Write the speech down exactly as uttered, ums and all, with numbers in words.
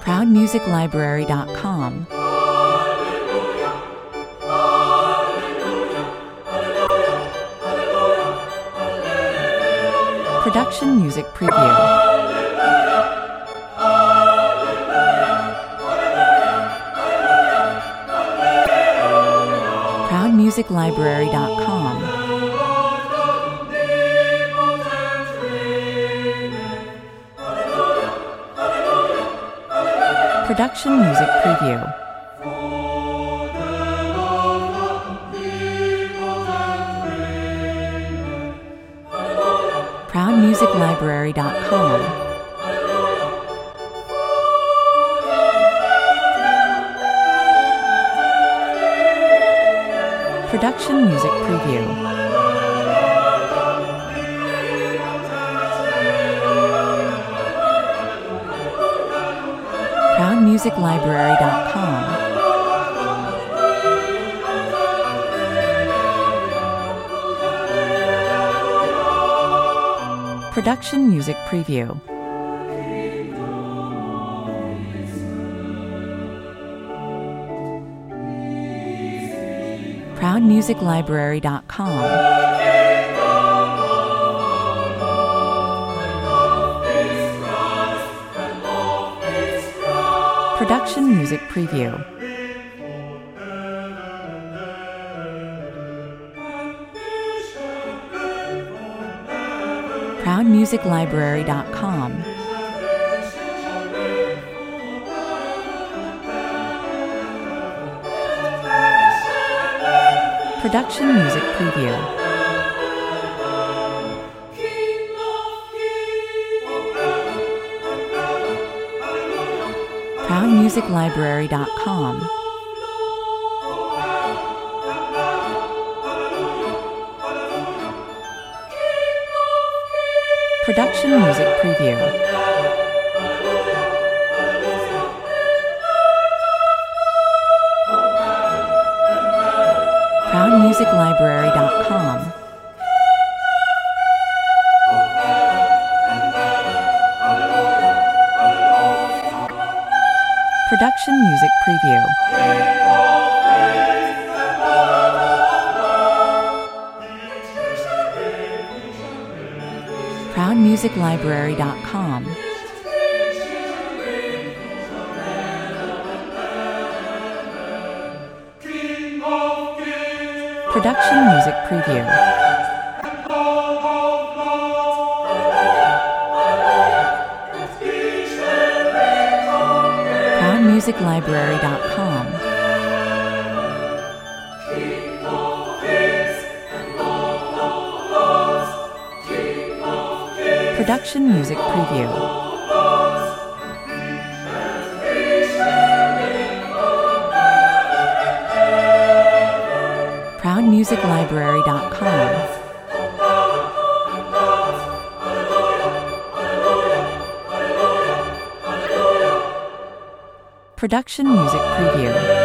proud music library dot com. Production music preview. proud music library dot com. Production music preview. proud music library dot com. Production music preview. proud music library dot com. Production music preview. proud music library dot com. Production music preview. proud music library dot com. Production music preview. proud music library dot com. Production music preview. proud music library dot com. Production music preview. proud music library dot com. Production music preview. proud music library dot com. Production music preview. proud music library dot com. Production music preview.